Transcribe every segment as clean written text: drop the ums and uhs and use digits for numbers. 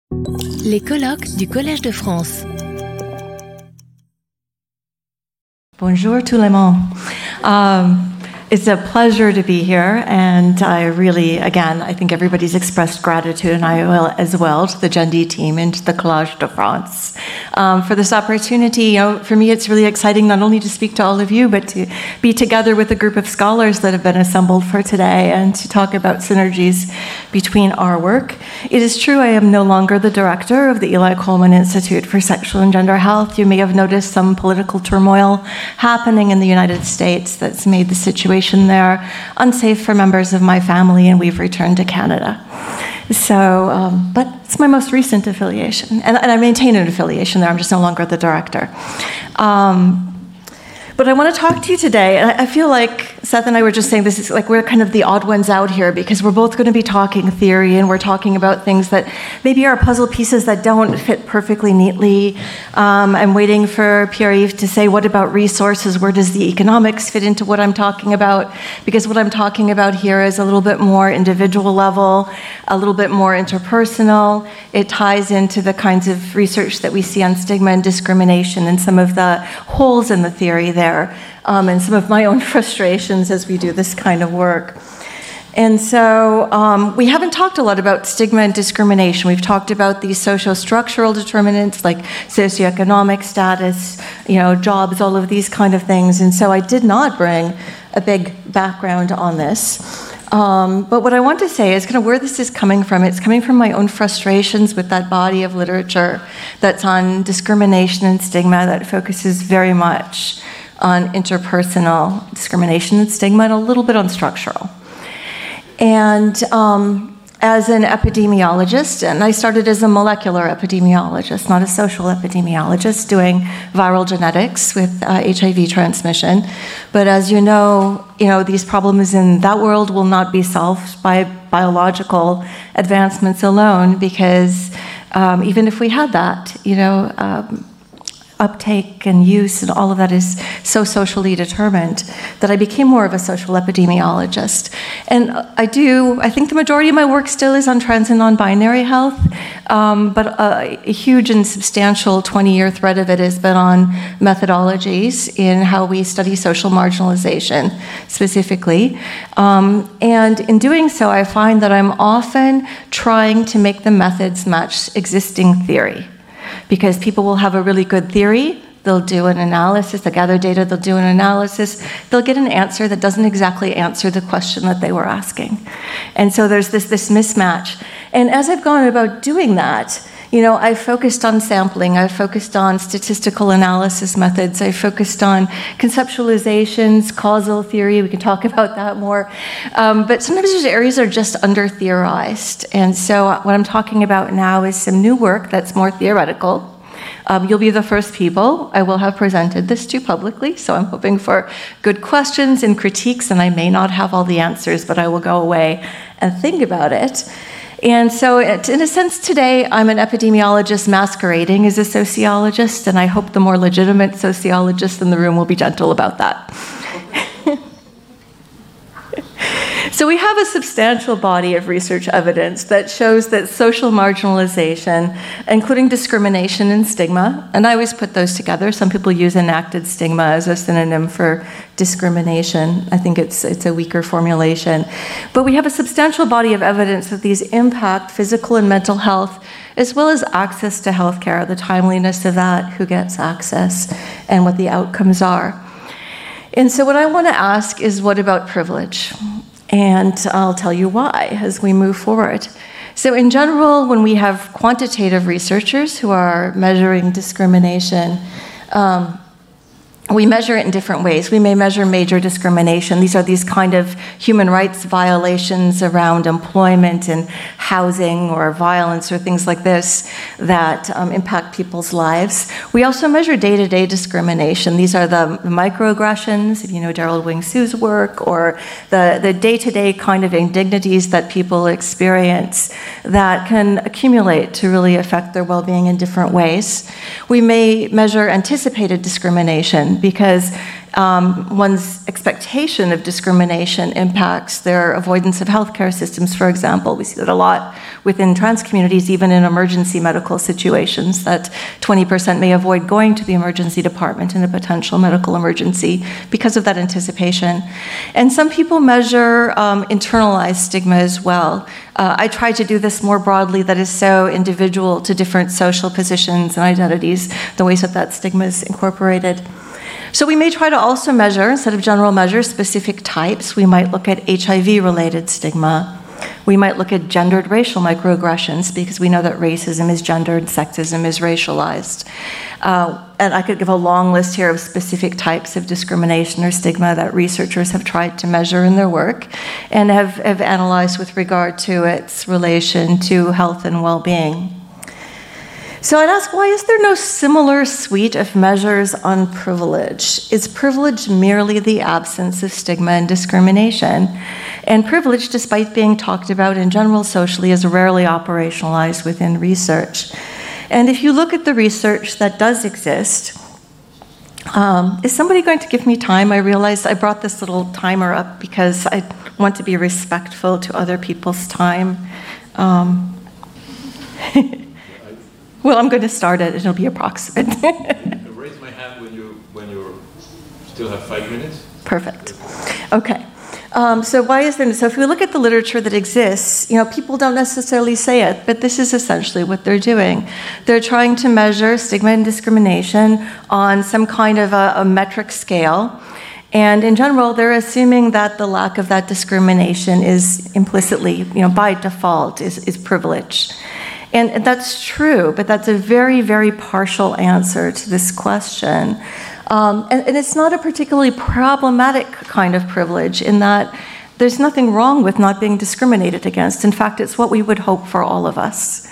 Les colloques du Collège de France. Bonjour tout le monde. It's a pleasure to be here, and I really, again, I think everybody's expressed gratitude, and I will as well, to the Gendy team and to the Collège de France for this opportunity. For me, it's really exciting not only to speak to all of you, but to be together with a group of scholars that have been assembled for today and to talk about synergies between our work. It is true I am no longer the director of the Eli Coleman Institute for Sexual and Gender Health. You may have noticed some political turmoil happening in the United States that's made the situation there unsafe for members of my family, and we've returned to Canada. So, but it's my most recent affiliation, and I maintain an affiliation there. I'm just no longer the director. But I want to talk to you today, and I feel like Seth and I were just saying this is like we're kind of the odd ones out here because we're both going to be talking theory, and we're talking about things that maybe are puzzle pieces that don't fit perfectly neatly. I'm waiting for Pierre-Yves to say, what about resources? Where does the economics fit into what I'm talking about? Because what I'm talking about here is a little bit more individual level, a little bit more interpersonal. It ties into the kinds of research that we see on stigma and discrimination and some of the holes in the theory there. And some of my own frustrations as we do this kind of work. And so we haven't talked a lot about stigma and discrimination. We've talked about these social-structural determinants like socioeconomic status, jobs, all of these kind of things. And so I did not bring a big background on this. But what I want to say is kind of where this is coming from. It's coming from my own frustrations with that body of literature that's on discrimination and stigma that focuses very much on interpersonal discrimination and stigma and a little bit on structural. And as an epidemiologist, and I started as a molecular epidemiologist, not a social epidemiologist, doing viral genetics with HIV transmission. But as you know, these problems in that world will not be solved by biological advancements alone, because even if we had that, uptake and use and all of that is so socially determined that I became more of a social epidemiologist. And I think the majority of my work still is on trans and non-binary health, but a huge and substantial 20-year thread of it has been on methodologies in how we study social marginalization specifically. And in doing so, I find that I'm often trying to make the methods match existing theory. Because people will have a really good theory, they'll do an analysis, they'll gather data, they'll do an analysis, they'll get an answer that doesn't exactly answer the question that they were asking. And so there's this mismatch. And as I've gone about doing that, I focused on sampling, I focused on statistical analysis methods, I focused on conceptualizations, causal theory, we can talk about that more. But sometimes those areas are just under-theorized. And so what I'm talking about now is some new work that's more theoretical. You'll be the first people I will have presented this to publicly, so I'm hoping for good questions and critiques, and I may not have all the answers, but I will go away and think about it. And so, in a sense, today, I'm an epidemiologist masquerading as a sociologist, and I hope the more legitimate sociologists in the room will be gentle about that. So we have a substantial body of research evidence that shows that social marginalization, including discrimination and stigma, and I always put those together. Some people use enacted stigma as a synonym for discrimination. I think it's a weaker formulation. But we have a substantial body of evidence that these impact physical and mental health, as well as access to healthcare, the timeliness of that, who gets access, and what the outcomes are. And so what I want to ask is, what about privilege? And I'll tell you why as we move forward. So in general, when we have quantitative researchers who are measuring discrimination, we measure it in different ways. We may measure major discrimination. These are these kind of human rights violations around employment and housing or violence or things like this that impact people's lives. We also measure day-to-day discrimination. These are the microaggressions, if you know Daryl Wing Su's work, or the day-to-day kind of indignities that people experience that can accumulate to really affect their well-being in different ways. We may measure anticipated discrimination. because one's expectation of discrimination impacts their avoidance of healthcare systems, for example. We see that a lot within trans communities, even in emergency medical situations, that 20% may avoid going to the emergency department in a potential medical emergency because of that anticipation. And some people measure internalized stigma as well. I try to do this more broadly, that is so individual to different social positions and identities, the ways that that stigma is incorporated. So we may try to also measure, instead of general measures, specific types. We might look at HIV-related stigma. We might look at gendered racial microaggressions, because we know that racism is gendered, sexism is racialized. And I could give a long list here of specific types of discrimination or stigma that researchers have tried to measure in their work and have analyzed with regard to its relation to health and well-being. So I'd ask, why is there no similar suite of measures on privilege? Is privilege merely the absence of stigma and discrimination? And privilege, despite being talked about in general socially, is rarely operationalized within research. And if you look at the research that does exist, is somebody going to give me time? I realized I brought this little timer up because I want to be respectful to other people's time. Well, I'm going to start it. It'll be approximate. Raise my hand when you still have 5 minutes. Perfect. Okay. So why is there? So if we look at the literature that exists, people don't necessarily say it, but this is essentially what they're doing. They're trying to measure stigma and discrimination on some kind of a metric scale. And in general, they're assuming that the lack of that discrimination is implicitly, by default, is privilege. And that's true, but that's a very, very partial answer to this question. And it's not a particularly problematic kind of privilege in that there's nothing wrong with not being discriminated against. In fact, it's what we would hope for all of us.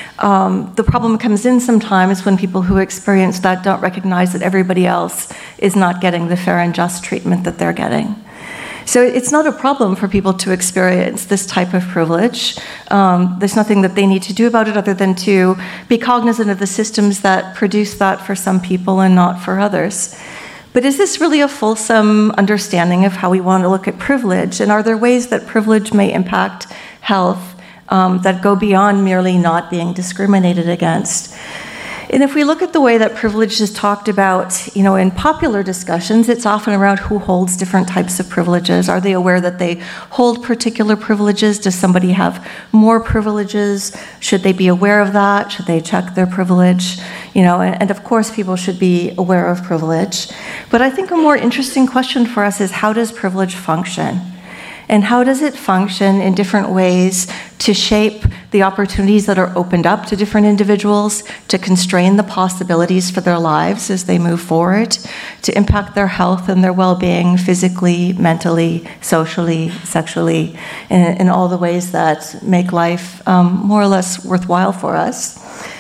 The problem comes in sometimes when people who experience that don't recognize that everybody else is not getting the fair and just treatment that they're getting. So it's not a problem for people to experience this type of privilege. There's nothing that they need to do about it other than to be cognizant of the systems that produce that for some people and not for others. But is this really a fulsome understanding of how we want to look at privilege? And are there ways that privilege may impact health that go beyond merely not being discriminated against? And if we look at the way that privilege is talked about, in popular discussions, it's often around who holds different types of privileges. Are they aware that they hold particular privileges? Does somebody have more privileges? Should they be aware of that? Should they check their privilege? And of course, people should be aware of privilege. But I think a more interesting question for us is, how does privilege function? And how does it function in different ways to shape the opportunities that are opened up to different individuals, to constrain the possibilities for their lives as they move forward, to impact their health and their well-being physically, mentally, socially, sexually, in all the ways that make life more or less worthwhile for us?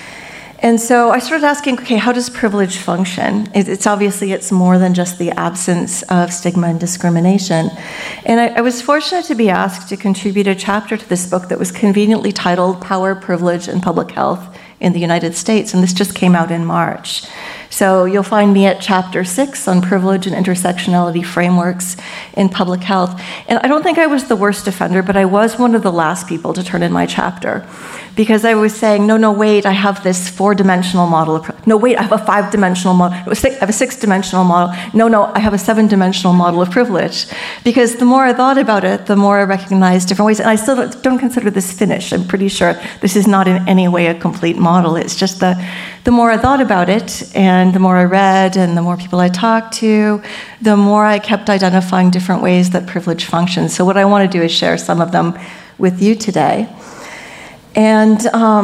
And so I started asking, okay, how does privilege function? It's more than just the absence of stigma and discrimination. And I was fortunate to be asked to contribute a chapter to this book that was conveniently titled Power, Privilege, and Public Health in the United States, and this just came out in March. So you'll find me at chapter 6 on privilege and intersectionality frameworks in public health. And I don't think I was the worst offender, but I was one of the last people to turn in my chapter, because I was saying, no, wait, I have this 4-dimensional model. No, wait, I have a 5-dimensional model. I have a 6-dimensional model. No, I have a 7-dimensional model of privilege. Because the more I thought about it, the more I recognized different ways. And I still don't consider this finished. I'm pretty sure this is not in any way a complete model. It's just the more I thought about it, and the more I read, and the more people I talked to, the more I kept identifying different ways that privilege functions. So what I want to do is share some of them with you today. And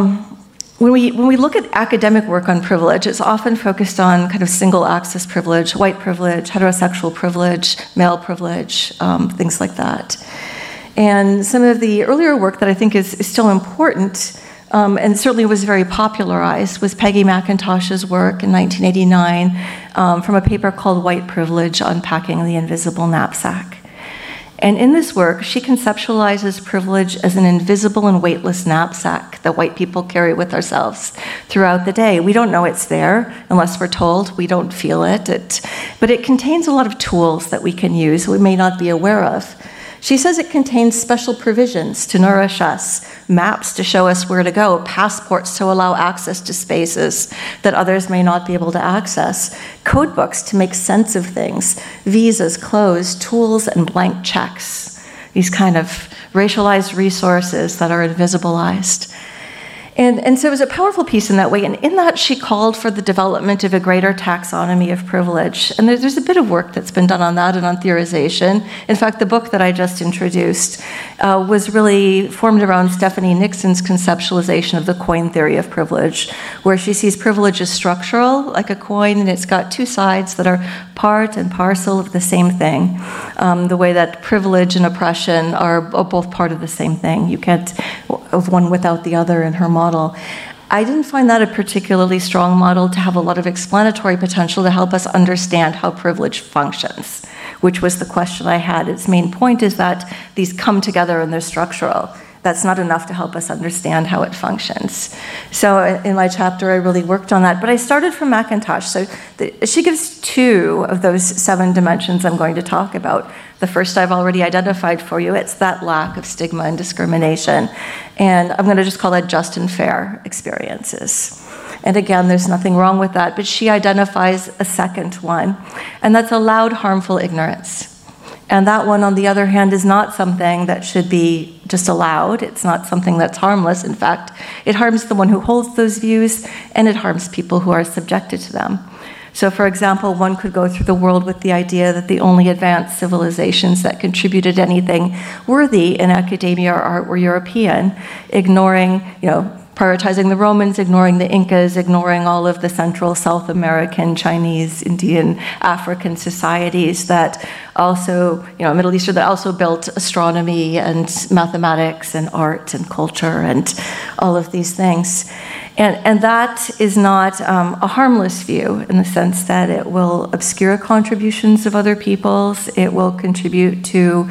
when we look at academic work on privilege, it's often focused on kind of single access privilege, white privilege, heterosexual privilege, male privilege, things like that. And some of the earlier work that I think is still important, and certainly was very popularized, was Peggy McIntosh's work in 1989 from a paper called White Privilege: Unpacking the Invisible Knapsack. And in this work, she conceptualizes privilege as an invisible and weightless knapsack that white people carry with ourselves throughout the day. We don't know it's there unless we're told. We don't feel it. But it contains a lot of tools that we can use we may not be aware of. She says it contains special provisions to nourish us, maps to show us where to go, passports to allow access to spaces that others may not be able to access, code books to make sense of things, visas, clothes, tools, and blank checks. These kind of racialized resources that are invisibilized. And so it was a powerful piece in that way. And in that, she called for the development of a greater taxonomy of privilege. And there's a bit of work that's been done on that and on theorization. In fact, the book that I just introduced was really formed around Stephanie Nixon's conceptualization of the coin theory of privilege, where she sees privilege as structural, like a coin, and it's got two sides that are part and parcel of the same thing. The way that privilege and oppression are both part of the same thing. You can't have one without the other in her model. I didn't find that a particularly strong model to have a lot of explanatory potential to help us understand how privilege functions, which was the question I had. Its main point is that these come together and they're structural. That's not enough to help us understand how it functions. So in my chapter, I really worked on that. But I started from McIntosh. So she gives 2 of those 7 dimensions I'm going to talk about. The first I've already identified for you. It's that lack of stigma and discrimination. And I'm going to just call that just and fair experiences. And again, there's nothing wrong with that. But she identifies a second one. And that's allowed harmful ignorance. And that one, on the other hand, is not something that should be just allowed. It's not something that's harmless. In fact, it harms the one who holds those views, and it harms people who are subjected to them. So, for example, one could go through the world with the idea that the only advanced civilizations that contributed anything worthy in academia or art were European, ignoring, prioritizing the Romans, ignoring the Incas, ignoring all of the Central, South American, Chinese, Indian, African societies that also, Middle Eastern, that also built astronomy and mathematics and art and culture and all of these things. And that is not a harmless view in the sense that it will obscure contributions of other peoples, it will contribute to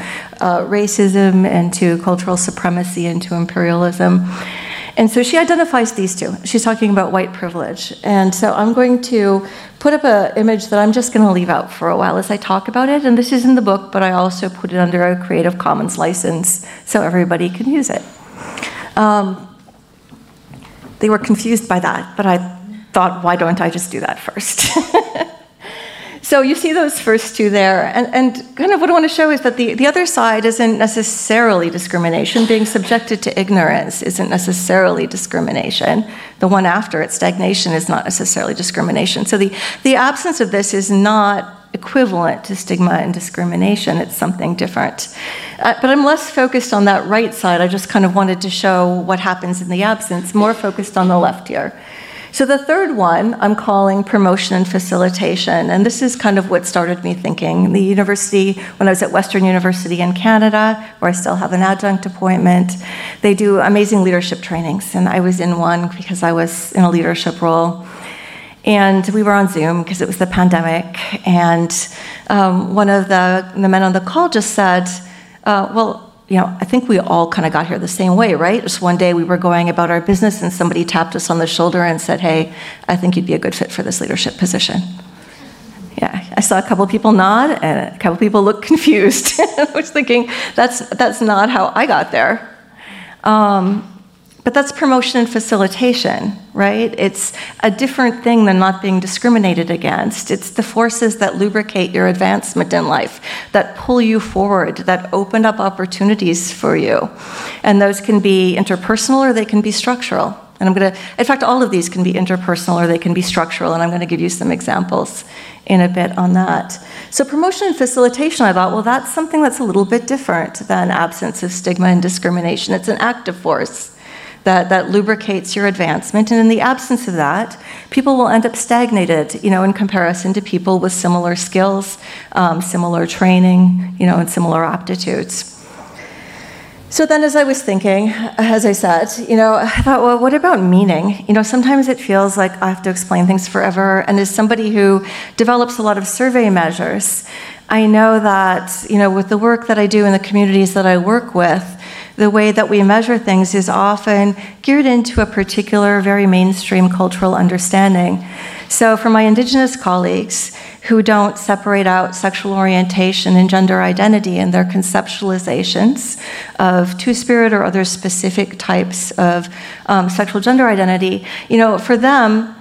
racism and to cultural supremacy and to imperialism. And so she identifies these 2. She's talking about white privilege. And so I'm going to put up an image that I'm just going to leave out for a while as I talk about it. And this is in the book, but I also put it under a Creative Commons license so everybody can use it. They were confused by that, but I thought, why don't I just do that first? So you see those first 2 there, and kind of what I want to show is that the other side isn't necessarily discrimination. Being subjected to ignorance isn't necessarily discrimination. The one after it, stagnation, is not necessarily discrimination. So the absence of this is not equivalent to stigma and discrimination. It's something different. But I'm less focused on that right side. I just kind of wanted to show what happens in the absence, more focused on the left here. So the third one I'm calling promotion and facilitation, and this is kind of what started me thinking. The university, when I was at Western University in Canada, where I still have an adjunct appointment, they do amazing leadership trainings, and I was in one because I was in a leadership role. And we were on Zoom because it was the pandemic, and one of the men on the call just said, I think we all kind of got here the same way, right? Just one day we were going about our business and somebody tapped us on the shoulder and said, hey, I think you'd be a good fit for this leadership position. Yeah, I saw a couple of people nod and a couple of people look confused. I was thinking, that's not how I got there. But that's promotion and facilitation, right? It's a different thing than not being discriminated against. It's the forces that lubricate your advancement in life, that pull you forward, that open up opportunities for you. And those can be interpersonal or they can be structural. And in fact, all of these can be interpersonal or they can be structural, and I'm going to give you some examples in a bit on that. So promotion and facilitation, I thought, well, that's something that's a little bit different than absence of stigma and discrimination. It's an active force that lubricates your advancement. And in the absence of that, people will end up stagnated, in comparison to people with similar skills, similar training, and similar aptitudes. So then as I was thinking, as I said, I thought, well, what about meaning? Sometimes it feels like I have to explain things forever. And as somebody who develops a lot of survey measures, I know that, with the work that I do in the communities that I work with, the way that we measure things is often geared into a particular, very mainstream cultural understanding. So for my Indigenous colleagues who don't separate out sexual orientation and gender identity in their conceptualizations of two-spirit or other specific types of sexual gender identity, for them,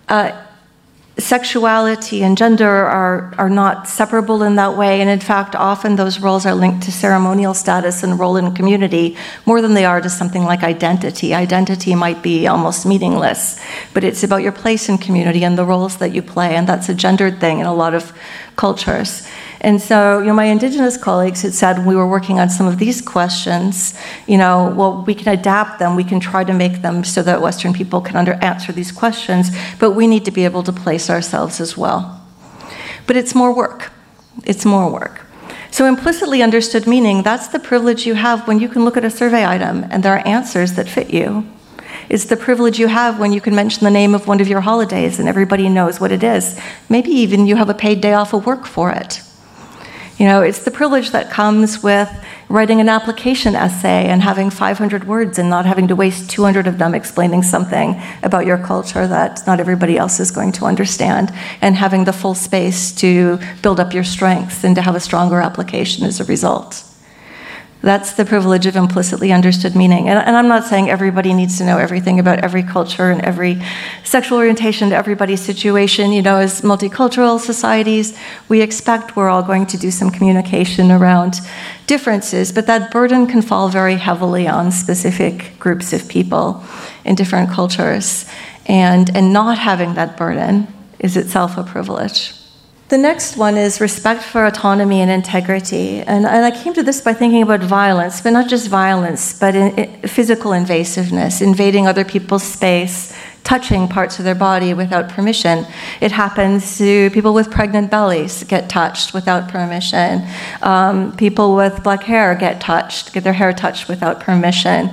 sexuality and gender are not separable in that way, and in fact, often those roles are linked to ceremonial status and role in community more than they are to something like identity. Identity might be almost meaningless, but it's about your place in community and the roles that you play, and that's a gendered thing in a lot of cultures. And so, my Indigenous colleagues had said when we were working on some of these questions, well, we can adapt them, we can try to make them so that Western people can answer these questions, but we need to be able to place ourselves as well. But it's more work. It's more work. So implicitly understood meaning, that's the privilege you have when you can look at a survey item and there are answers that fit you. It's the privilege you have when you can mention the name of one of your holidays and everybody knows what it is. Maybe even you have a paid day off of work for it. It's the privilege that comes with writing an application essay and having 500 words and not having to waste 200 of them explaining something about your culture that not everybody else is going to understand, and having the full space to build up your strengths and to have a stronger application as a result. That's the privilege of implicitly understood meaning. And I'm not saying everybody needs to know everything about every culture and every sexual orientation to everybody's situation. As multicultural societies, we expect we're all going to do some communication around differences, but that burden can fall very heavily on specific groups of people in different cultures. And not having that burden is itself a privilege. The next one is respect for autonomy and integrity. And I came to this by thinking about violence, but not just violence, but physical invasiveness, invading other people's space, touching parts of their body without permission. It happens to people with pregnant bellies get touched without permission. People with black hair get their hair touched without permission.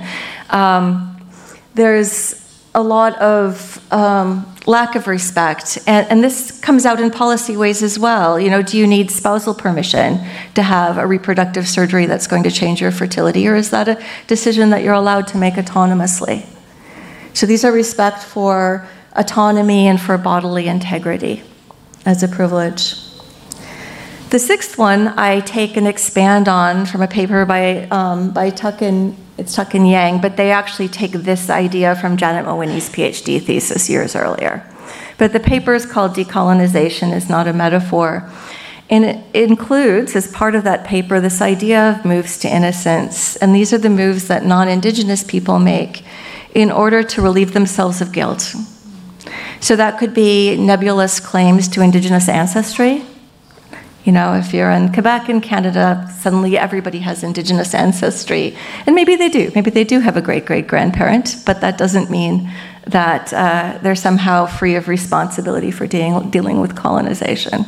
There's a lot of lack of respect, and this comes out in policy ways as well. Do you need spousal permission to have a reproductive surgery that's going to change your fertility, or is that a decision that you're allowed to make autonomously? So these are respect for autonomy and for bodily integrity as a privilege. The sixth one I take and expand on from a paper by Tuck and Yang, but they actually take this idea from Janet Mawhinney's PhD thesis years earlier. But the paper is called Decolonization is Not a Metaphor. And it includes, as part of that paper, this idea of moves to innocence. And these are the moves that non-Indigenous people make in order to relieve themselves of guilt. So that could be nebulous claims to Indigenous ancestry. If you're in Quebec in Canada, suddenly everybody has Indigenous ancestry. And maybe they do. Maybe they do have a great-great-grandparent, but that doesn't mean that they're somehow free of responsibility for dealing with colonization.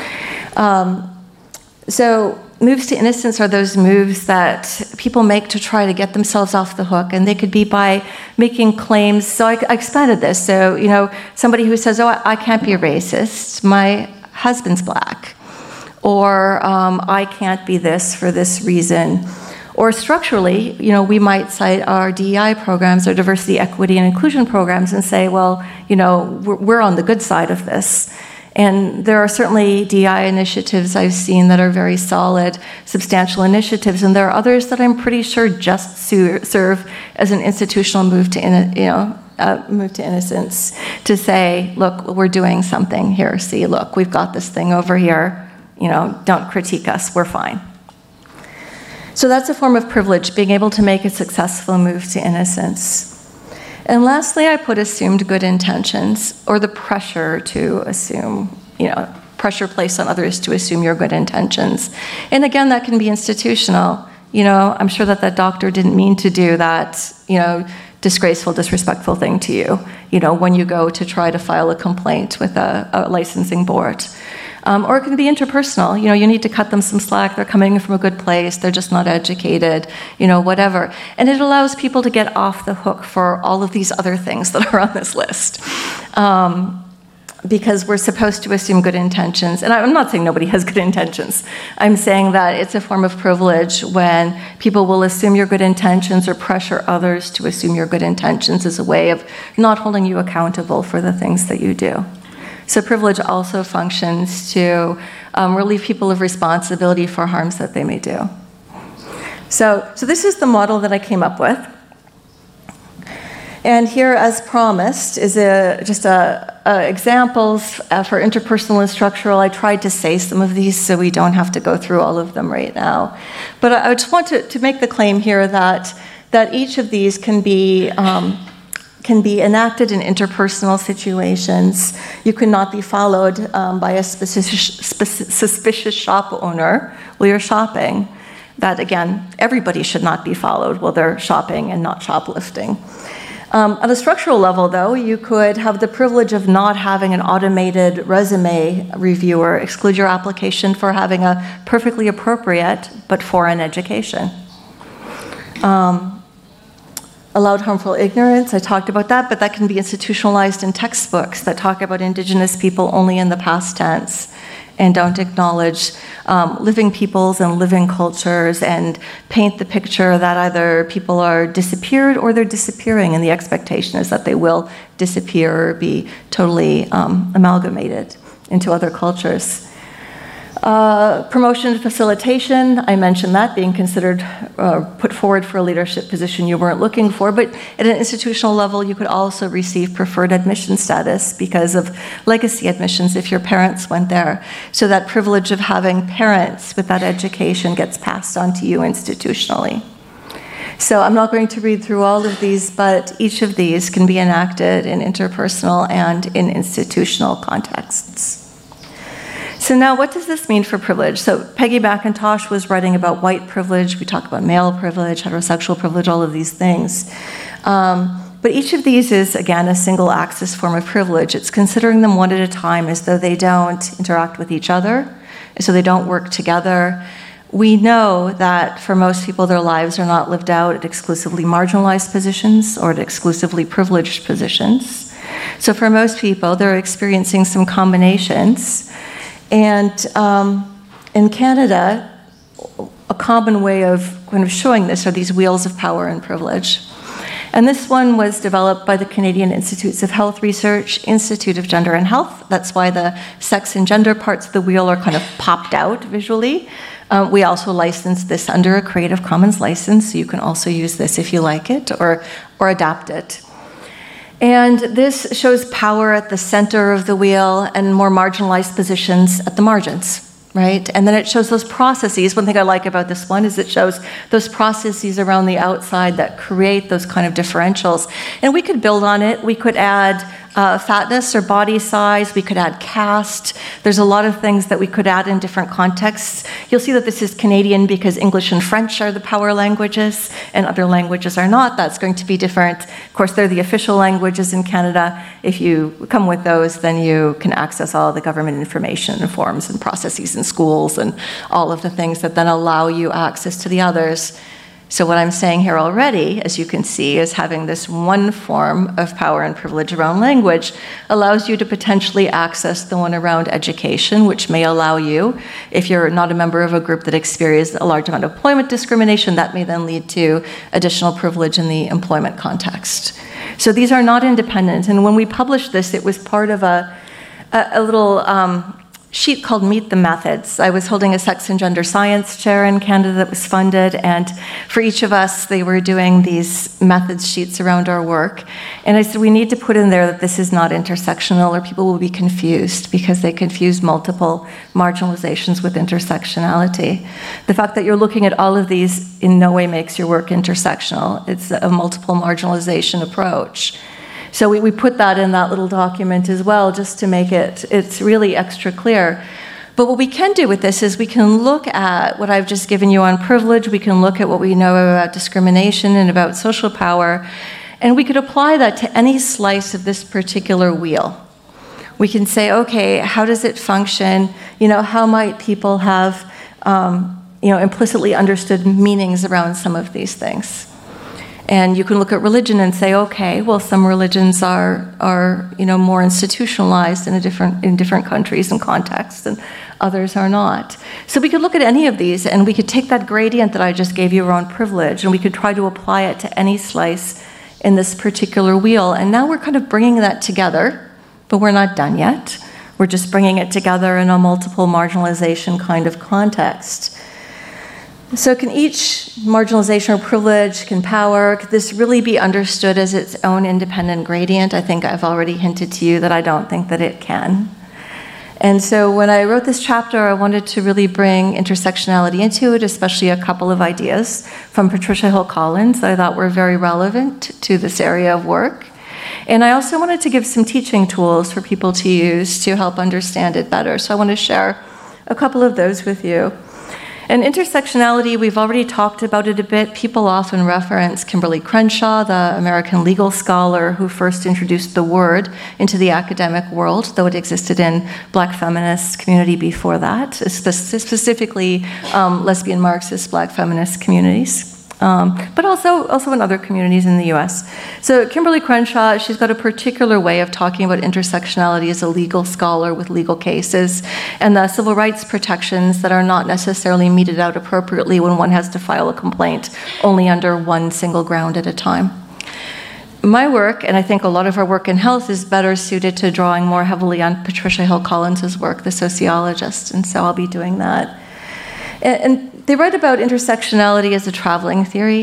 So moves to innocence are those moves that people make to try to get themselves off the hook, and they could be by making claims. So I expanded this. So, somebody who says, oh, I can't be a racist, my husband's black. Or I can't be this for this reason. Or structurally, we might cite our DEI programs, our diversity, equity, and inclusion programs, and say, well, we're on the good side of this. And there are certainly DEI initiatives I've seen that are very solid, substantial initiatives, and there are others that I'm pretty sure just serve as an institutional move to innocence, to say, look, we're doing something here. See, look, we've got this thing over here. Don't critique us, we're fine. So that's a form of privilege, being able to make a successful move to innocence. And lastly, I put assumed good intentions, or the pressure to assume, pressure placed on others to assume your good intentions. And again, that can be institutional. I'm sure that doctor didn't mean to do that, disgraceful, disrespectful thing to you, when you go to try to file a complaint with a licensing board. Or it can be interpersonal. You need to cut them some slack. They're coming from a good place. They're just not educated, whatever. And it allows people to get off the hook for all of these other things that are on this list. Because we're supposed to assume good intentions. And I'm not saying nobody has good intentions. I'm saying that it's a form of privilege when people will assume your good intentions or pressure others to assume your good intentions as a way of not holding you accountable for the things that you do. So privilege also functions to relieve people of responsibility for harms that they may do. So this is the model that I came up with. And here, as promised, is just examples for interpersonal and structural. I tried to say some of these so we don't have to go through all of them right now. But I just want to make the claim here that each of these can be enacted in interpersonal situations. You cannot be followed by a suspicious shop owner while you're shopping. That, again, everybody should not be followed while they're shopping and not shoplifting. At a structural level, though, you could have the privilege of not having an automated resume reviewer exclude your application for having a perfectly appropriate but foreign education. Allowed harmful ignorance, I talked about that, but that can be institutionalized in textbooks that talk about Indigenous people only in the past tense and don't acknowledge living peoples and living cultures and paint the picture that either people are disappeared or they're disappearing, and the expectation is that they will disappear or be totally amalgamated into other cultures. Promotion and facilitation, I mentioned that being considered, put forward for a leadership position you weren't looking for, but at an institutional level, you could also receive preferred admission status because of legacy admissions if your parents went there. So that privilege of having parents with that education gets passed on to you institutionally. So I'm not going to read through all of these, but each of these can be enacted in interpersonal and in institutional contexts. So now, what does this mean for privilege? So Peggy McIntosh was writing about white privilege. We talk about male privilege, heterosexual privilege, all of these things. But each of these is, again, a single-axis form of privilege. It's considering them one at a time as though they don't interact with each other, as though they don't work together. We know that for most people, their lives are not lived out at exclusively marginalized positions or at exclusively privileged positions. So for most people, they're experiencing some combinations. And in Canada, a common way of kind of showing this are these wheels of power and privilege. And this one was developed by the Canadian Institutes of Health Research, Institute of Gender and Health. That's why the sex and gender parts of the wheel are kind of popped out visually. We also licensed this under a Creative Commons license, so you can also use this if you like it or adapt it. And this shows power at the center of the wheel and more marginalized positions at the margins, right? And then it shows those processes. One thing I like about this one is it shows those processes around the outside that create those kind of differentials. And we could build on it. We could add fatness or body size. We could add caste. There's a lot of things that we could add in different contexts. You'll see that this is Canadian because English and French are the power languages and other languages are not. That's going to be different. Of course, they're the official languages in Canada. If you come with those, then you can access all the government information and forms and processes in schools and all of the things that then allow you access to the others. So what I'm saying here already, as you can see, is having this one form of power and privilege around language allows you to potentially access the one around education, which may allow you, if you're not a member of a group that experiences a large amount of employment discrimination, that may then lead to additional privilege in the employment context. So these are not independent. And when we published this, it was part of a little sheet called Meet the Methods. I was holding a sex and gender science chair in Canada that was funded, and for each of us, they were doing these methods sheets around our work. And I said, we need to put in there that this is not intersectional or people will be confused because they confuse multiple marginalizations with intersectionality. The fact that you're looking at all of these in no way makes your work intersectional. It's a multiple marginalization approach. So we put that in that little document as well, just to make it's really extra clear. But what we can do with this is we can look at what I've just given you on privilege, we can look at what we know about discrimination and about social power, and we could apply that to any slice of this particular wheel. We can say, okay, how does it function? How might people have, implicitly understood meanings around some of these things? And you can look at religion and say, okay, well, some religions are more institutionalized in different countries and contexts, and others are not. So we could look at any of these, and we could take that gradient that I just gave you around privilege, and we could try to apply it to any slice in this particular wheel. And now we're kind of bringing that together, but we're not done yet. We're just bringing it together in a multiple marginalization kind of context. So can each marginalization or privilege, can power, could this really be understood as its own independent gradient? I think I've already hinted to you that I don't think that it can. And so when I wrote this chapter, I wanted to really bring intersectionality into it, especially a couple of ideas from Patricia Hill Collins that I thought were very relevant to this area of work. And I also wanted to give some teaching tools for people to use to help understand it better. So I want to share a couple of those with you. And intersectionality, we've already talked about it a bit. People often reference Kimberly Crenshaw, the American legal scholar who first introduced the word into the academic world, though it existed in Black feminist community before that, specifically lesbian Marxist Black feminist communities. But also in other communities in the US. So Kimberly Crenshaw, she's got a particular way of talking about intersectionality as a legal scholar with legal cases and the civil rights protections that are not necessarily meted out appropriately when one has to file a complaint only under one single ground at a time. My work, and I think a lot of our work in health, is better suited to drawing more heavily on Patricia Hill Collins' work, the sociologist, and so I'll be doing that. And they write about intersectionality as a traveling theory,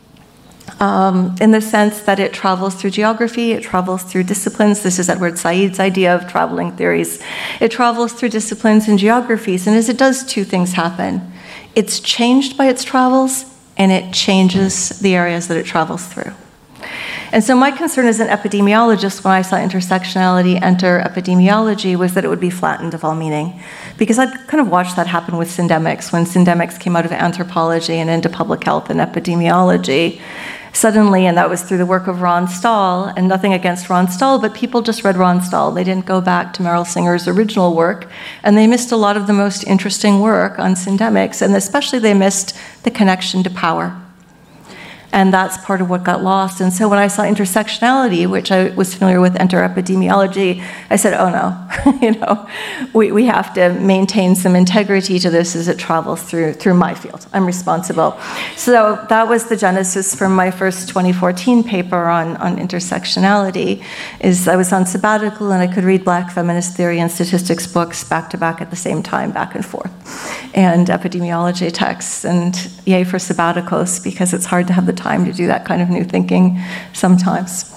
in the sense that it travels through geography, it travels through disciplines. This is Edward Said's idea of traveling theories. It travels through disciplines and geographies, and as it does, two things happen. It's changed by its travels, and it changes the areas that it travels through. And so my concern as an epidemiologist when I saw intersectionality enter epidemiology was that it would be flattened of all meaning. Because I'd kind of watched that happen with syndemics. When syndemics came out of anthropology and into public health and epidemiology, suddenly, and that was through the work of Ron Stahl, and nothing against Ron Stahl, but people just read Ron Stahl. They didn't go back to Meryl Singer's original work, and they missed a lot of the most interesting work on syndemics, and especially they missed the connection to power. And that's part of what got lost. And so when I saw intersectionality, which I was familiar with, enter epidemiology, I said, oh no, we have to maintain some integrity to this as it travels through my field. I'm responsible. So that was the genesis for my first 2014 paper on intersectionality. Is I was on sabbatical and I could read Black feminist theory and statistics books back to back at the same time, back and forth, and epidemiology texts, and yay for sabbaticals, because it's hard to have the time to do that kind of new thinking sometimes.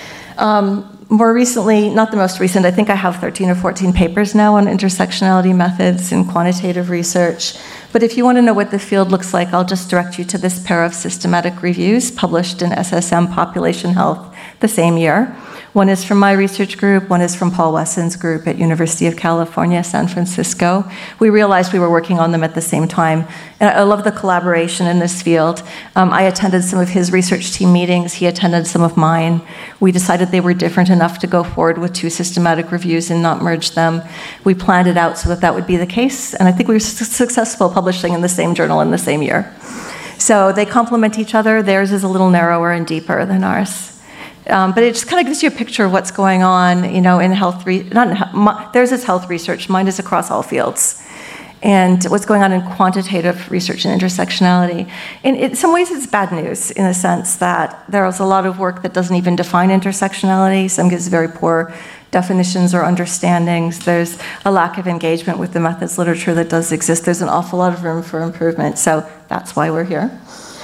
More recently, not the most recent, I think I have 13 or 14 papers now on intersectionality methods in quantitative research. But if you want to know what the field looks like, I'll just direct you to this pair of systematic reviews published in SSM Population Health the same year. One is from my research group, one is from Paul Wesson's group at University of California, San Francisco. We realized we were working on them at the same time. And I love the collaboration in this field. I attended some of his research team meetings, he attended some of mine. We decided they were different enough to go forward with two systematic reviews and not merge them. We planned it out so that that would be the case, and I think we were successful publishing in the same journal in the same year. So they complement each other. Theirs is a little narrower and deeper than ours. But it just kind of gives you a picture of what's going on, in health. Theirs is health research. Mine is across all fields, and what's going on in quantitative research and intersectionality. In some ways, it's bad news in the sense that there's a lot of work that doesn't even define intersectionality. Some gives very poor definitions or understandings. There's a lack of engagement with the methods literature that does exist. There's an awful lot of room for improvement. So that's why we're here.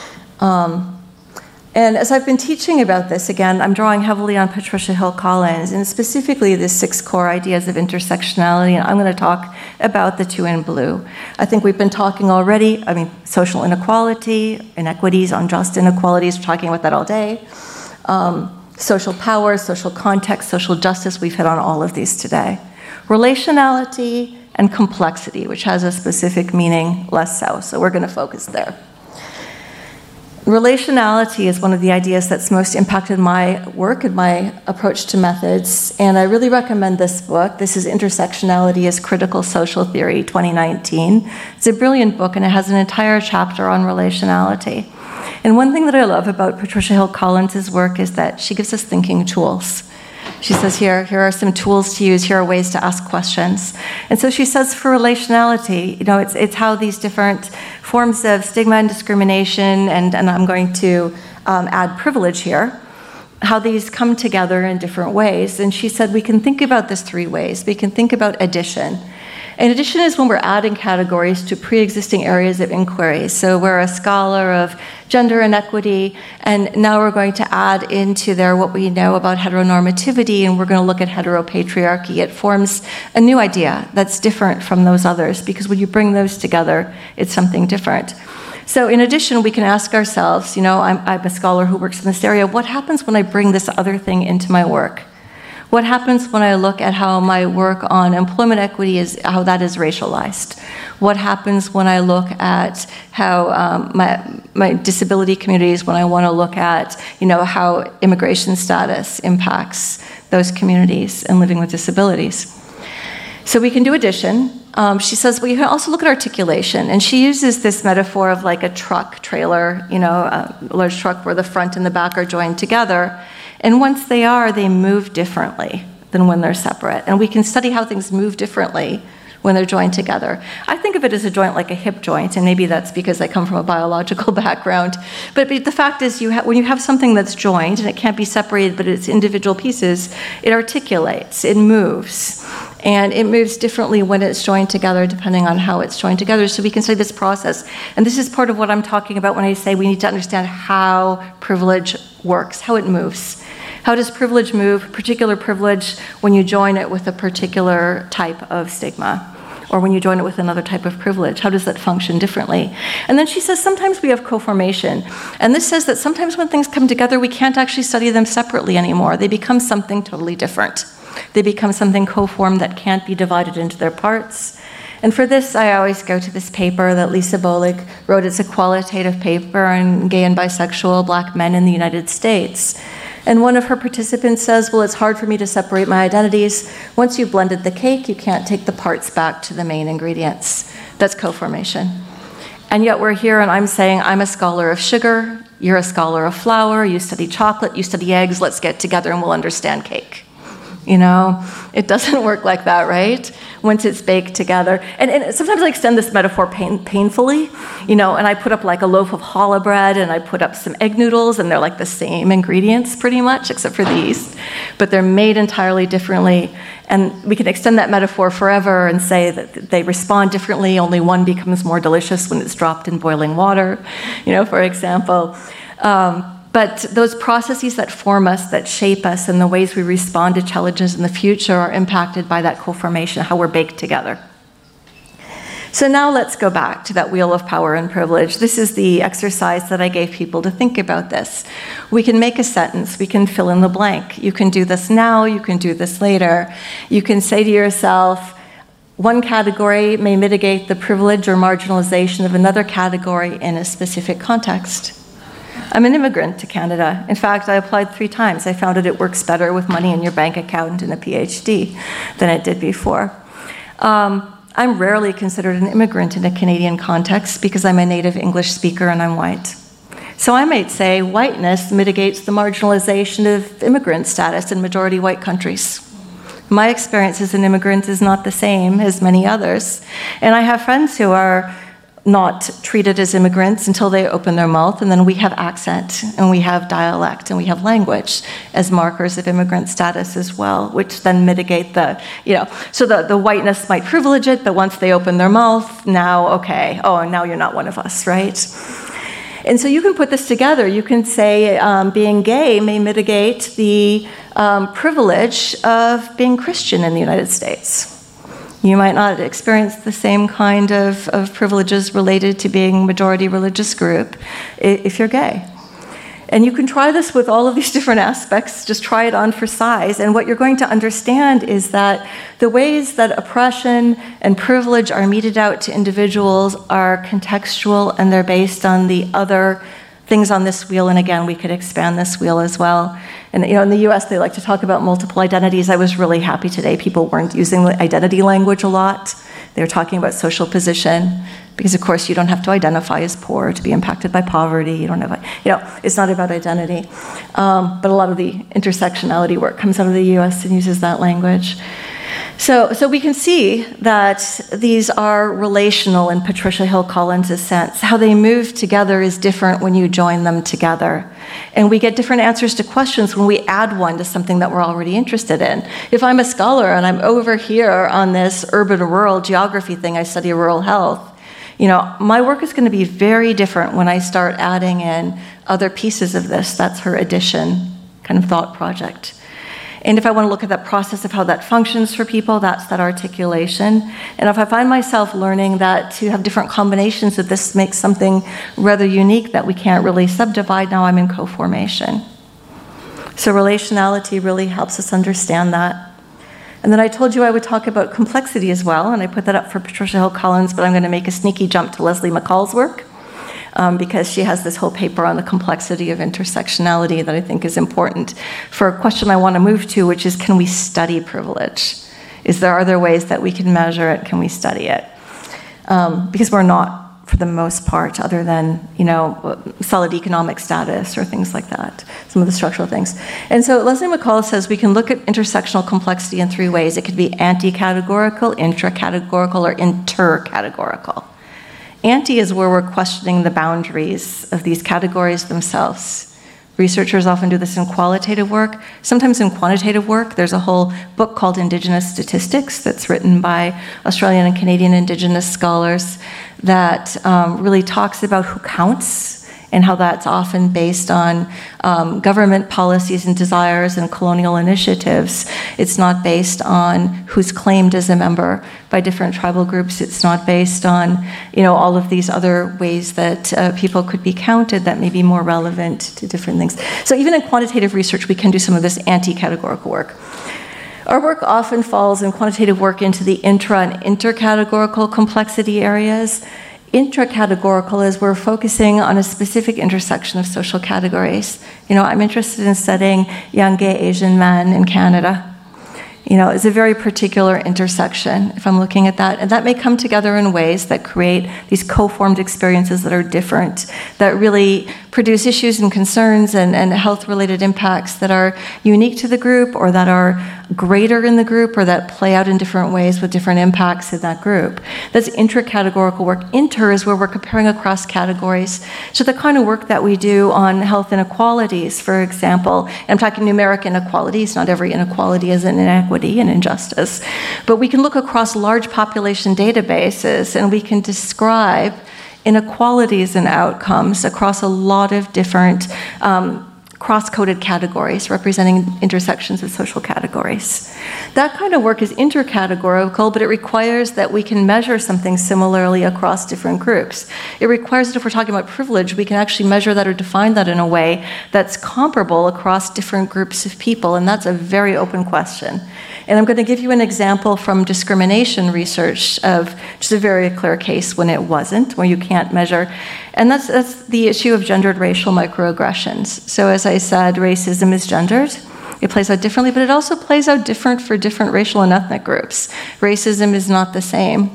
And as I've been teaching about this, again, I'm drawing heavily on Patricia Hill Collins, and specifically the 6 core ideas of intersectionality, and I'm going to talk about the 2 in blue. I think we've been talking already, social inequality, inequities, unjust inequalities, we're talking about that all day. Social power, social context, social justice, we've hit on all of these today. Relationality and complexity, which has a specific meaning, less so we're going to focus there. Relationality is one of the ideas that's most impacted my work and my approach to methods, and I really recommend this book. This is Intersectionality as Critical Social Theory, 2019. It's a brilliant book, and it has an entire chapter on relationality. And one thing that I love about Patricia Hill Collins' work is that she gives us thinking tools. She says, here are some tools to use, here are ways to ask questions. And so she says for relationality, it's how these different forms of stigma and discrimination, and I'm going to add privilege here, how these come together in different ways. And she said we can think about this 3 ways. We can think about addition. And addition is when we're adding categories to pre-existing areas of inquiry. So we're a scholar of gender inequity, and now we're going to add into there what we know about heteronormativity, and we're going to look at heteropatriarchy. It forms a new idea that's different from those others, because when you bring those together, it's something different. So in addition, we can ask ourselves, I'm a scholar who works in this area, what happens when I bring this other thing into my work? What happens when I look at how my work on employment equity how that is racialized? What happens when I look at how my disability communities, when I want to look at, how immigration status impacts those communities and living with disabilities? So we can do addition. She says, well, you can also look at articulation. And she uses this metaphor of like a truck trailer, a large truck where the front and the back are joined together. And once they are, they move differently than when they're separate. And we can study how things move differently when they're joined together. I think of it as a joint like a hip joint, and maybe that's because I come from a biological background. But the fact is, when you have something that's joined, and it can't be separated, but it's individual pieces, it articulates, it moves. And it moves differently when it's joined together, depending on how it's joined together. So we can study this process. And this is part of what I'm talking about when I say we need to understand how privilege works, how it moves. How does privilege move, particular privilege, when you join it with a particular type of stigma? Or when you join it with another type of privilege, how does that function differently? And then she says sometimes we have co-formation. And this says that sometimes when things come together, we can't actually study them separately anymore. They become something totally different. They become something co-formed that can't be divided into their parts. And for this, I always go to this paper that Lisa Bolig wrote. It's a qualitative paper on gay and bisexual Black men in the United States. And one of her participants says, well, it's hard for me to separate my identities. Once you've blended the cake, you can't take the parts back to the main ingredients. That's co-formation. And yet we're here, and I'm saying, I'm a scholar of sugar, you're a scholar of flour, you study chocolate, you study eggs, let's get together and we'll understand cake. It doesn't work like that, right? Once it's baked together. And sometimes I extend this metaphor painfully, and I put up like a loaf of challah bread, and I put up some egg noodles, and they're like the same ingredients pretty much, except for the yeast. But they're made entirely differently. And we can extend that metaphor forever and say that they respond differently. Only one becomes more delicious when it's dropped in boiling water, for example. But those processes that form us, that shape us, and the ways we respond to challenges in the future are impacted by that co-formation, how we're baked together. So now let's go back to that wheel of power and privilege. This is the exercise that I gave people to think about this. We can make a sentence, we can fill in the blank. You can do this now, you can do this later. You can say to yourself, one category may mitigate the privilege or marginalization of another category in a specific context. I'm an immigrant to Canada. In fact, I applied 3 times. I found it works better with money in your bank account and a PhD than it did before. I'm rarely considered an immigrant in a Canadian context because I'm a native English speaker and I'm white. So I might say whiteness mitigates the marginalization of immigrant status in majority white countries. My experience as an immigrant is not the same as many others. And I have friends who are not treated as immigrants until they open their mouth, and then we have accent, and we have dialect, and we have language as markers of immigrant status as well, which then mitigate so the whiteness might privilege it, but once they open their mouth, now, okay, now you're not one of us, right? And so you can put this together. You can say being gay may mitigate the privilege of being Christian in the United States. You might not experience the same kind of privileges related to being majority religious group if you're gay. And you can try this with all of these different aspects, just try it on for size. And what you're going to understand is that the ways that oppression and privilege are meted out to individuals are contextual, and they're based on the other things on this wheel, and again, we could expand this wheel as well. And in the US, they like to talk about multiple identities. I was really happy today people weren't using the identity language a lot. They were talking about social position, because of course you don't have to identify as poor to be impacted by poverty. You don't have, it's not about identity. But a lot of the intersectionality work comes out of the US and uses that language. So we can see that these are relational in Patricia Hill Collins' sense. How they move together is different when you join them together. And we get different answers to questions when we add one to something that we're already interested in. If I'm a scholar and I'm over here on this urban-rural geography thing, I study rural health, my work is going to be very different when I start adding in other pieces of this. That's her addition kind of thought project. And if I want to look at that process of how that functions for people, that's that articulation. And if I find myself learning that to have different combinations of this makes something rather unique that we can't really subdivide, now I'm in co-formation. So relationality really helps us understand that. And then I told you I would talk about complexity as well, and I put that up for Patricia Hill Collins, but I'm going to make a sneaky jump to Leslie McCall's work. Because she has this whole paper on the complexity of intersectionality that I think is important for a question I want to move to, which is, can we study privilege? Is there other ways that we can measure it? Can we study it? Because we're not, for the most part, other than, solid economic status or things like that, some of the structural things. And so Leslie McCall says we can look at intersectional complexity in three ways. It could be anti-categorical, intra-categorical, or inter-categorical. Anti is where we're questioning the boundaries of these categories themselves. Researchers often do this in qualitative work. Sometimes in quantitative work, there's a whole book called Indigenous Statistics that's written by Australian and Canadian Indigenous scholars that really talks about who counts and how that's often based on government policies and desires and colonial initiatives. It's not based on who's claimed as a member by different tribal groups. It's not based on, all of these other ways that people could be counted that may be more relevant to different things. So even in quantitative research, we can do some of this anti-categorical work. Our work often falls in quantitative work into the intra and intercategorical complexity areas. Intracategorical is we're focusing on a specific intersection of social categories. I'm interested in studying young gay Asian men in Canada. It's a very particular intersection if I'm looking at that. And that may come together in ways that create these co-formed experiences that are different, that really produce issues and concerns and health-related impacts that are unique to the group or that are greater in the group or that play out in different ways with different impacts in that group. That's intracategorical work. Inter is where we're comparing across categories. So the kind of work that we do on health inequalities, for example, and I'm talking numeric inequalities, not every inequality is an inequity and injustice, but we can look across large population databases and we can describe inequalities and outcomes across a lot of different cross-coded categories representing intersections of social categories. That kind of work is intercategorical, but it requires that we can measure something similarly across different groups. It requires that if we're talking about privilege, we can actually measure that or define that in a way that's comparable across different groups of people, and that's a very open question. And I'm going to give you an example from discrimination research of just a very clear case when it wasn't, where you can't measure. And that's the issue of gendered racial microaggressions. So as I said, racism is gendered. It plays out differently, but it also plays out different for different racial and ethnic groups. Racism is not the same.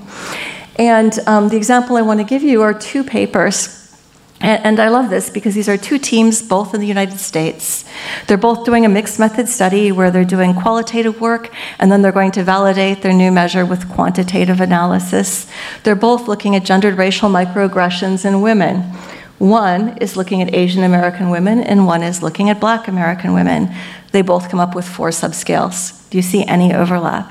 And the example I want to give you are two papers. And I love this because these are two teams, both in the United States. They're both doing a mixed method study where they're doing qualitative work, and then they're going to validate their new measure with quantitative analysis. They're both looking at gendered racial microaggressions in women. One is looking at Asian American women, and one is looking at Black American women. They both come up with 4 subscales. Do you see any overlap?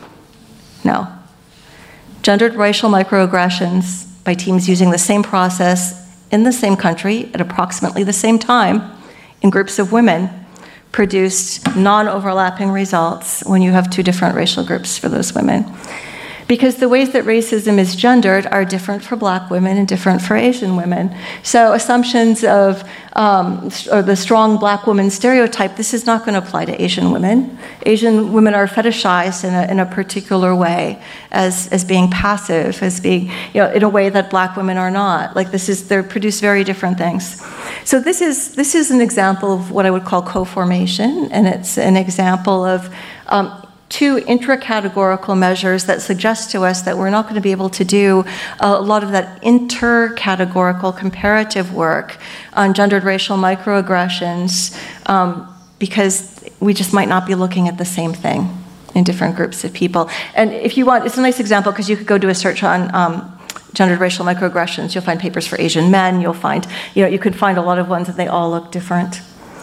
No. Gendered racial microaggressions by teams using the same process in the same country at approximately the same time in groups of women produced non-overlapping results when you have 2 different racial groups for those women. because the ways that racism is gendered are different for Black women and different for Asian women. So assumptions of or the strong Black woman stereotype, this is not going to apply to Asian women. Asian women are fetishized in a particular way as being passive, as being, in a way that Black women are not. Like they produce very different things. So this is an example of what I would call co-formation, and it's an example of two intra-categorical measures that suggest to us that we're not going to be able to do a lot of that inter-categorical comparative work on gendered racial microaggressions because we just might not be looking at the same thing in different groups of people. And if you want, it's a nice example because you could go do a search on gendered racial microaggressions. You'll find papers for Asian men. You'll find, you could find a lot of ones and they all look different.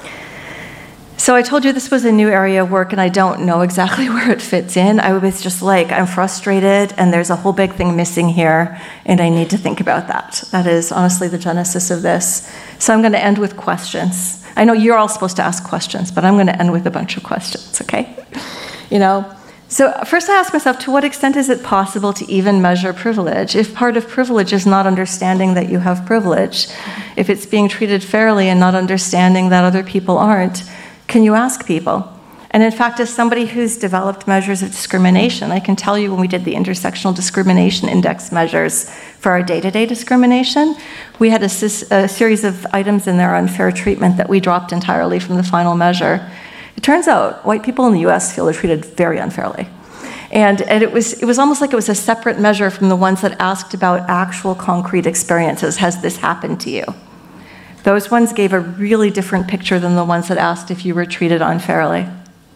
So I told you this was a new area of work and I don't know exactly where it fits in. I was just like, I'm frustrated and there's a whole big thing missing here and I need to think about that. That is honestly the genesis of this. So I'm going to end with questions. I know you're all supposed to ask questions, but I'm going to end with a bunch of questions, okay? So first I ask myself, to what extent is it possible to even measure privilege? If part of privilege is not understanding that you have privilege, if it's being treated fairly and not understanding that other people aren't, can you ask people? And in fact, as somebody who's developed measures of discrimination, I can tell you when we did the intersectional discrimination index measures for our day-to-day discrimination, we had a series of items in there on fair treatment that we dropped entirely from the final measure. It turns out white people in the US feel they're treated very unfairly. And it was almost like it was a separate measure from the ones that asked about actual concrete experiences. Has this happened to you? Those ones gave a really different picture than the ones that asked if you were treated unfairly.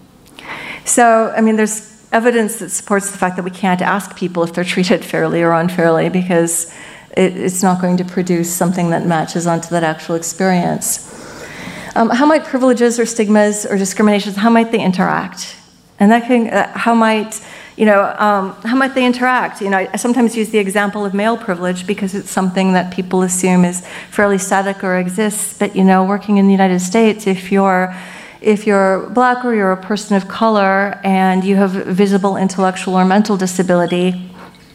So, there's evidence that supports the fact that we can't ask people if they're treated fairly or unfairly because it's not going to produce something that matches onto that actual experience. How might privileges or stigmas or discriminations, how might they interact? And that can, how might they interact? I sometimes use the example of male privilege because it's something that people assume is fairly static or exists. But, working in the United States, if you're Black or you're a person of color and you have visible intellectual or mental disability,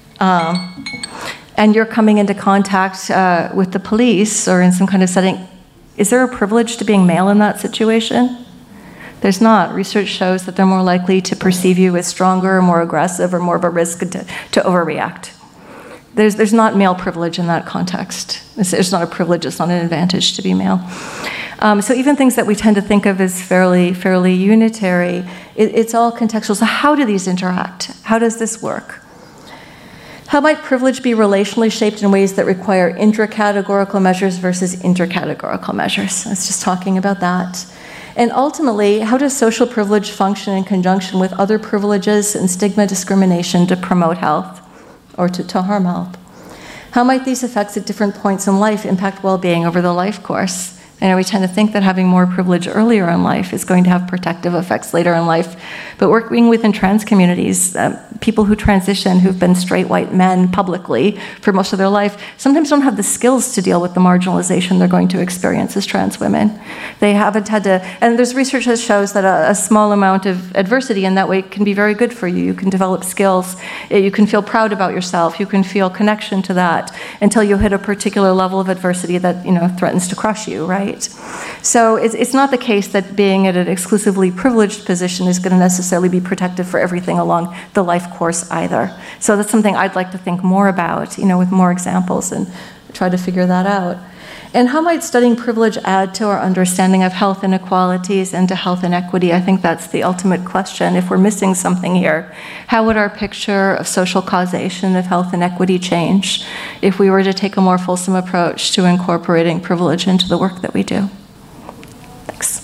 and you're coming into contact with the police or in some kind of setting, is there a privilege to being male in that situation? There's not. Research shows that they're more likely to perceive you as stronger or more aggressive or more of a risk to overreact. There's not male privilege in that context. It's not a privilege, it's not an advantage to be male. So even things that we tend to think of as fairly unitary, it's all contextual. So how do these interact? How does this work? How might privilege be relationally shaped in ways that require intra-categorical measures versus intercategorical measures? I was just talking about that. And ultimately, how does social privilege function in conjunction with other privileges and stigma discrimination to promote health or to harm health? How might these effects at different points in life impact well-being over the life course? I know we tend to think that having more privilege earlier in life is going to have protective effects later in life, but working within trans communities, people who transition, who've been straight white men publicly for most of their life, sometimes don't have the skills to deal with the marginalization they're going to experience as trans women. They haven't had to, and there's research that shows that a small amount of adversity in that way can be very good for you. You can develop skills, you can feel proud about yourself, you can feel connection to that until you hit a particular level of adversity that threatens to crush you, right? So it's not the case that being at an exclusively privileged position is going to necessarily be protective for everything along the life course either. So that's something I'd like to think more about, with more examples and try to figure that out. And how might studying privilege add to our understanding of health inequalities and to health inequity? I think that's the ultimate question. If we're missing something here, how would our picture of social causation of health inequity change if we were to take a more fulsome approach to incorporating privilege into the work that we do? Thanks.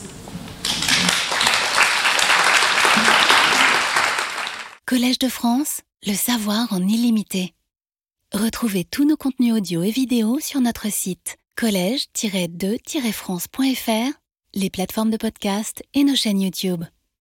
Collège de France, le savoir en illimité. Retrouvez tous nos contenus audio et vidéo sur notre site collège-2-france.fr, les plateformes de podcast et nos chaînes YouTube.